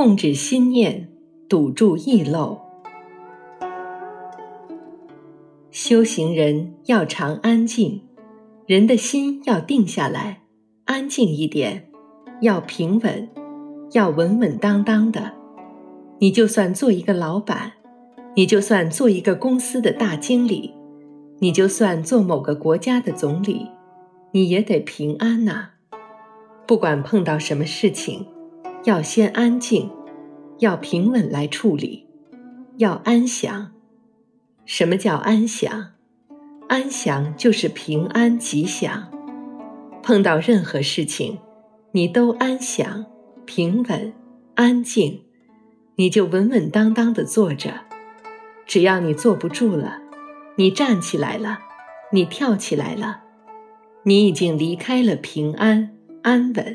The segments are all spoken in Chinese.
控制心念，堵住意漏。修行人要常安静，人的心要定下来，安静一点，要平稳，要稳稳当当的。你就算做一个老板，你就算做一个公司的大经理，你就算做某个国家的总理，你也得平安呐。不管碰到什么事情，要先安静，要平稳来处理，要安详。什么叫安详？安详就是平安吉祥。碰到任何事情，你都安详、平稳、安静，你就稳稳当当地坐着。只要你坐不住了，你站起来了，你跳起来了，你已经离开了平安、安稳。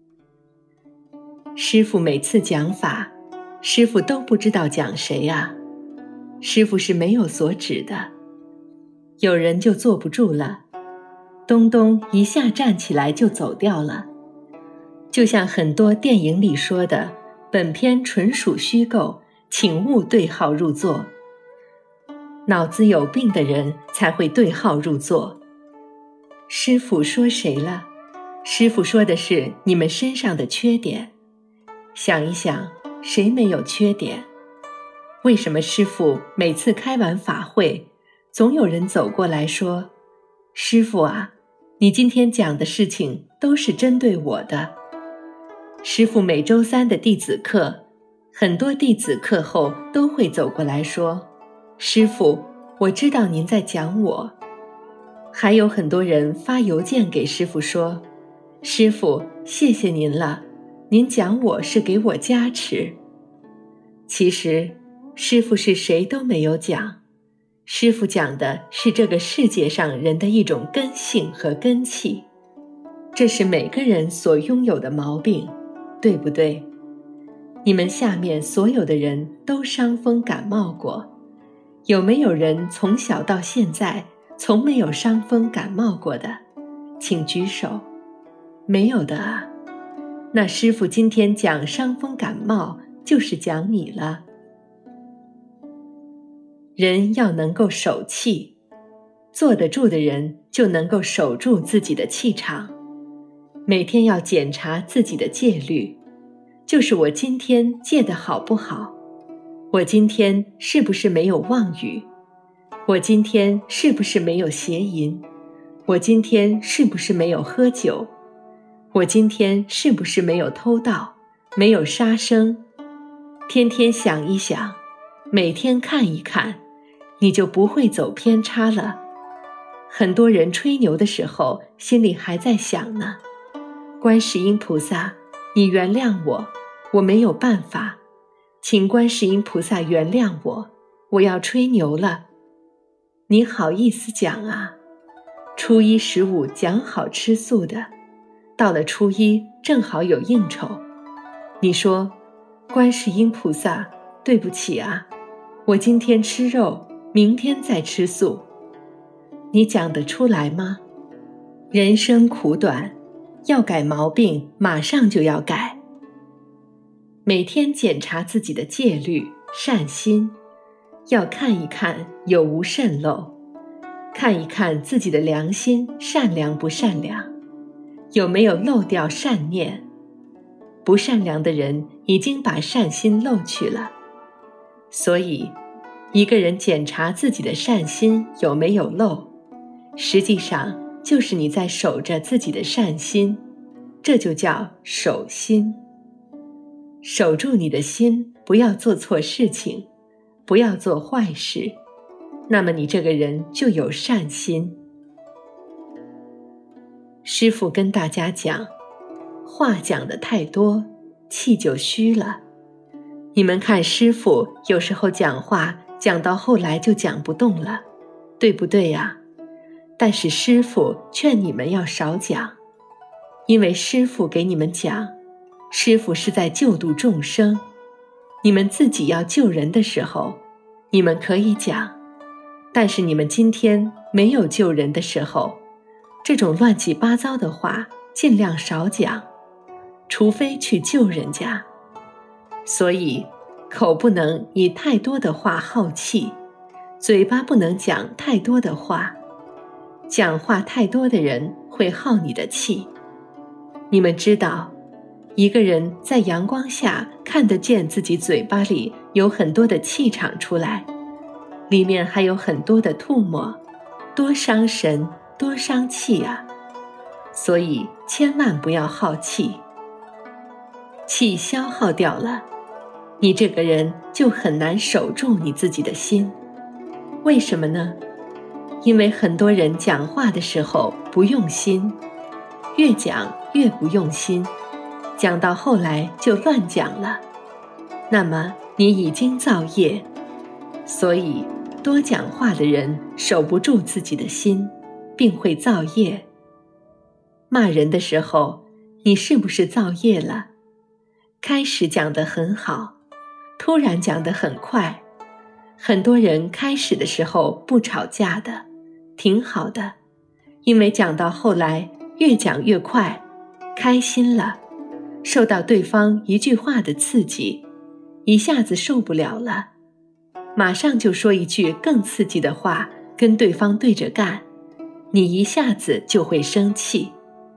师父每次讲法，师父都不知道讲谁啊。师父是没有所指的，有人就坐不住了，咚咚一下站起来就走掉了。就像很多电影里说的，本片纯属虚构，请勿对号入座。脑子有病的人才会对号入座。师父说谁了？师父说的是你们身上的缺点。想一想，谁没有缺点？为什么师父每次开完法会，总有人走过来说，师父啊，你今天讲的事情都是针对我的。师父每周三的弟子课，很多弟子课后都会走过来说，师父，我知道您在讲我。还有很多人发邮件给师父说，师父，谢谢您了，您讲我是给我加持。其实师父是谁都没有讲，师父讲的是这个世界上人的一种根性和根气，这是每个人所拥有的毛病，对不对？你们下面所有的人都伤风感冒过，有没有人从小到现在从没有伤风感冒过的？请举手。没有的啊。那师父今天讲伤风感冒，就是讲你了。人要能够守气，坐得住的人就能够守住自己的气场。每天要检查自己的戒律，就是我今天戒得好不好，我今天是不是没有妄语，我今天是不是没有邪淫，我今天是不是没有喝酒，我今天是不是没有偷盗，没有杀生。天天想一想，每天看一看，你就不会走偏差了。很多人吹牛的时候，心里还在想呢，观世音菩萨，你原谅我，我没有办法，请观世音菩萨原谅我，我要吹牛了。你好意思讲啊？初一十五讲好吃素的，到了初一正好有应酬，你说，观世音菩萨，对不起啊，我今天吃肉，明天再吃素。你讲得出来吗？人生苦短，要改毛病，马上就要改。每天检查自己的戒律、善心，要看一看有无渗漏，看一看自己的良心善良不善良，有没有漏掉善念。不善良的人已经把善心漏去了。所以，一个人检查自己的善心有没有漏，实际上就是你在守着自己的善心，这就叫守心。守住你的心，不要做错事情，不要做坏事，那么你这个人就有善心。师父跟大家讲，话讲得太多，气就虚了。你们看师父有时候讲话讲到后来就讲不动了，对不对呀？但是师父劝你们要少讲，因为师父给你们讲，师父是在救度众生。你们自己要救人的时候，你们可以讲，但是你们今天没有救人的时候，这种乱七八糟的话尽量少讲，除非去救人家。 所以口不能以太多的话耗气，嘴巴不能讲太多的话。讲话太多的人会耗你的气。你们知道，一个人在阳光下看得见自己嘴巴里有很多的气场出来，里面还有很多的唾沫，多伤神，多伤气啊！所以千万不要耗气。气消耗掉了，你这个人就很难守住你自己的心。为什么呢？因为很多人讲话的时候不用心，越讲越不用心，讲到后来就乱讲了。那么你已经造业，所以多讲话的人守不住自己的心，并会造业。骂人的时候，你是不是造业了？开始讲得很好，突然讲得很快。很多人开始的时候不吵架的，挺好的，因为讲到后来越讲越快，开心了，受到对方一句话的刺激，一下子受不了了，马上就说一句更刺激的话，跟对方对着干，你一下子就会生气。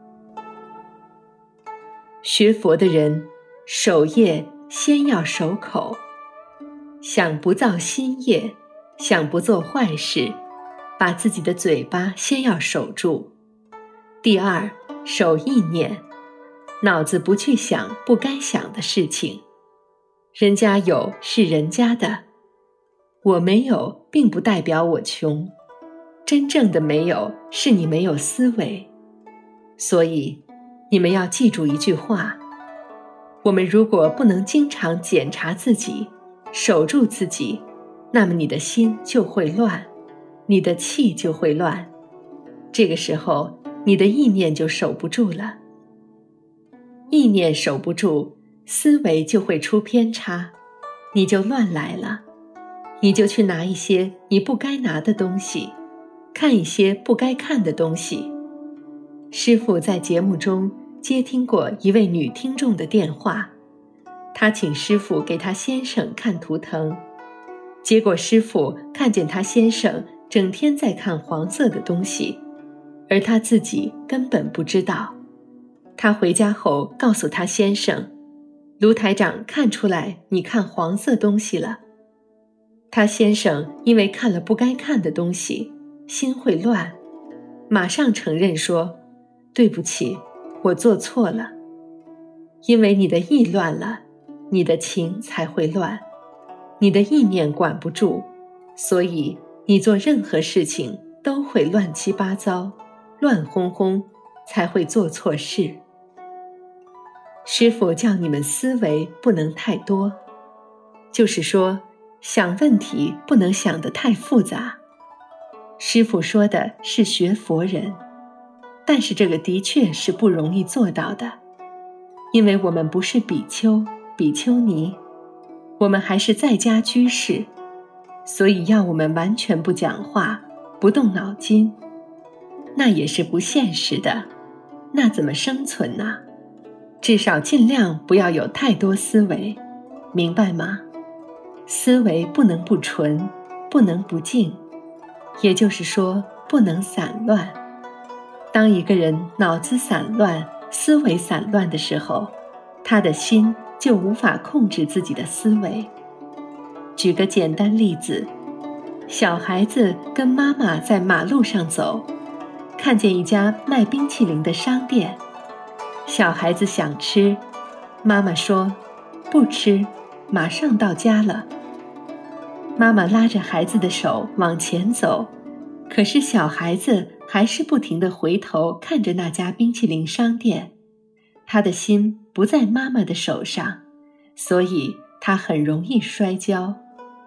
学佛的人守业先要守口，想不造新业，想不做坏事，把自己的嘴巴先要守住。第二，守意念，脑子不去想不该想的事情。人家有是人家的，我没有并不代表我穷，真正的没有是你没有思维。所以你们要记住一句话，我们如果不能经常检查自己，守住自己，那么你的心就会乱，你的气就会乱，这个时候你的意念就守不住了。意念守不住，思维就会出偏差，你就乱来了，你就去拿一些你不该拿的东西，看一些不该看的东西。师父在节目中接听过一位女听众的电话，她请师父给她先生看图腾，结果师父看见她先生整天在看黄色的东西，而她自己根本不知道。她回家后告诉她先生，卢台长看出来你看黄色东西了。她先生因为看了不该看的东西，心会乱，马上承认说，对不起，我做错了。因为你的意乱了，你的情才会乱，你的意念管不住，所以你做任何事情都会乱七八糟，乱哄哄，才会做错事。师父叫你们思维不能太多，就是说想问题不能想得太复杂。师父说的是学佛人，但是这个的确是不容易做到的，因为我们不是比丘、比丘尼，我们还是在家居士，所以要我们完全不讲话，不动脑筋，那也是不现实的，那怎么生存呢？至少尽量不要有太多思维，明白吗？思维不能不纯，不能不静，也就是说不能散乱。当一个人脑子散乱，思维散乱的时候，他的心就无法控制自己的思维。举个简单例子，小孩子跟妈妈在马路上走，看见一家卖冰淇淋的商店，小孩子想吃，妈妈说不吃，马上到家了。妈妈拉着孩子的手往前走，可是小孩子还是不停地回头看着那家冰淇淋商店，他的心不在妈妈的手上，所以他很容易摔跤。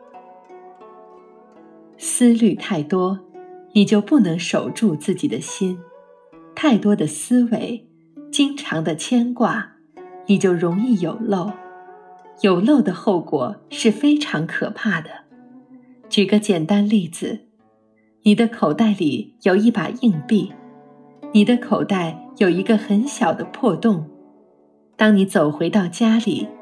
思虑太多，你就不能守住自己的心，太多的思维，经常的牵挂，你就容易有漏，有漏的后果是非常可怕的。举个简单例子，你的口袋里有一把硬币，你的口袋有一个很小的破洞，当你走回到家里，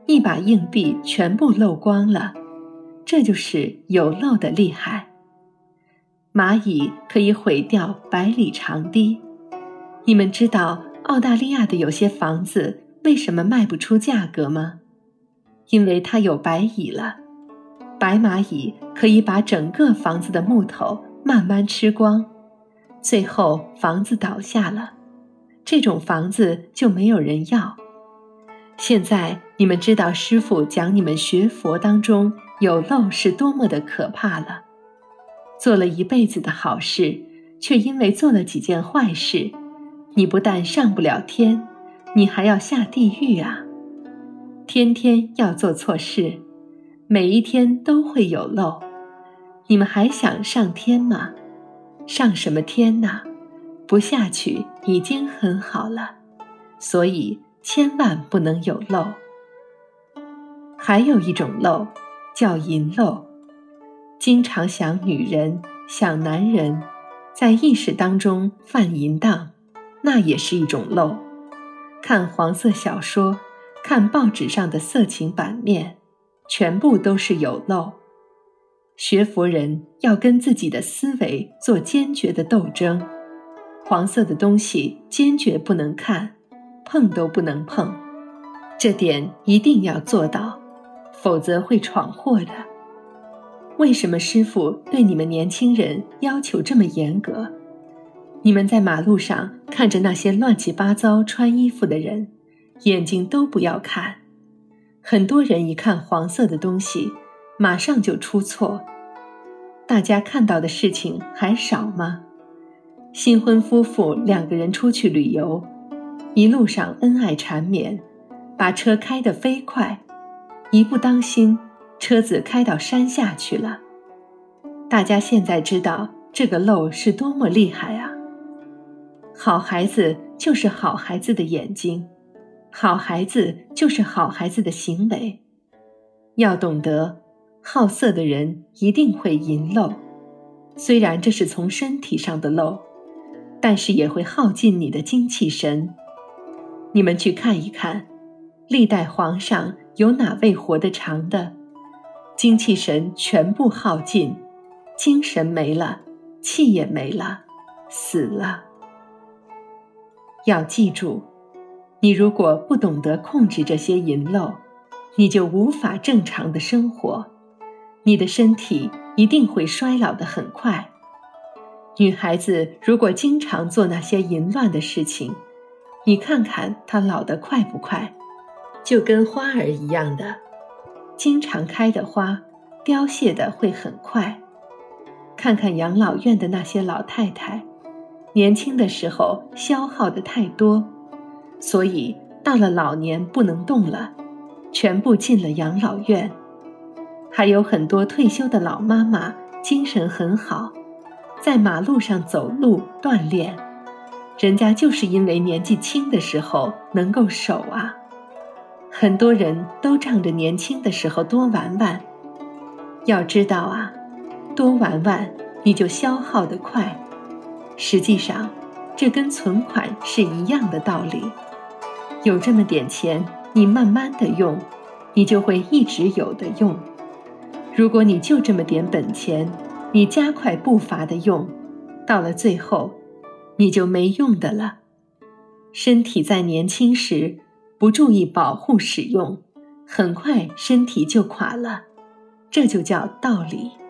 一把硬币全部漏光了，这就是有漏的厉害。蚂蚁可以毁掉100里长堤。你们知道澳大利亚的有些房子为什么卖不出价格吗？因为它有白蚁了。白蚂蚁可以把整个房子的木头慢慢吃光，最后房子倒下了，这种房子就没有人要。现在你们知道师父讲你们学佛当中有漏是多么的可怕了。做了一辈子的好事，却因为做了几件坏事，你不但上不了天，你还要下地狱啊！天天要做错事，每一天都会有漏，你们还想上天吗？上什么天呢？不下去已经很好了，所以千万不能有漏。还有一种漏，叫淫漏。经常想女人，想男人，在意识当中犯淫荡，那也是一种漏。看黄色小说，看报纸上的色情版面，全部都是有漏。学佛人要跟自己的思维做坚决的斗争，黄色的东西坚决不能看，碰都不能碰，这点一定要做到，否则会闯祸的。为什么师父对你们年轻人要求这么严格？你们在马路上看着那些乱七八糟穿衣服的人，眼睛都不要看。很多人一看黄色的东西，马上就出错。大家看到的事情还少吗？新婚夫妇2个人出去旅游，一路上恩爱缠绵，把车开得飞快，一不当心，车子开到山下去了。大家现在知道这个漏是多么厉害啊！好孩子就是好孩子的眼睛，好孩子就是好孩子的行为。要懂得，好色的人一定会淫漏，虽然这是从身体上的漏，但是也会耗尽你的精气神。你们去看一看，历代皇上有哪位活得长的？精气神全部耗尽，精神没了，气也没了，死了。要记住，你如果不懂得控制这些淫漏，你就无法正常的生活，你的身体一定会衰老得很快。女孩子如果经常做那些淫乱的事情，你看看她老得快不快？就跟花儿一样的，经常开的花，凋谢的会很快。看看养老院的那些老太太，年轻的时候消耗的太多，所以到了老年不能动了，全部进了养老院。还有很多退休的老妈妈精神很好，在马路上走路锻炼，人家就是因为年纪轻的时候能够守啊。很多人都仗着年轻的时候多玩玩，要知道啊，多玩玩你就消耗得快。实际上，这跟存款是一样的道理。有这么点钱，你慢慢的用，你就会一直有的用。如果你就这么点本钱，你加快步伐的用，到了最后，你就没用的了。身体在年轻时不注意保护使用，很快身体就垮了，这就叫道理。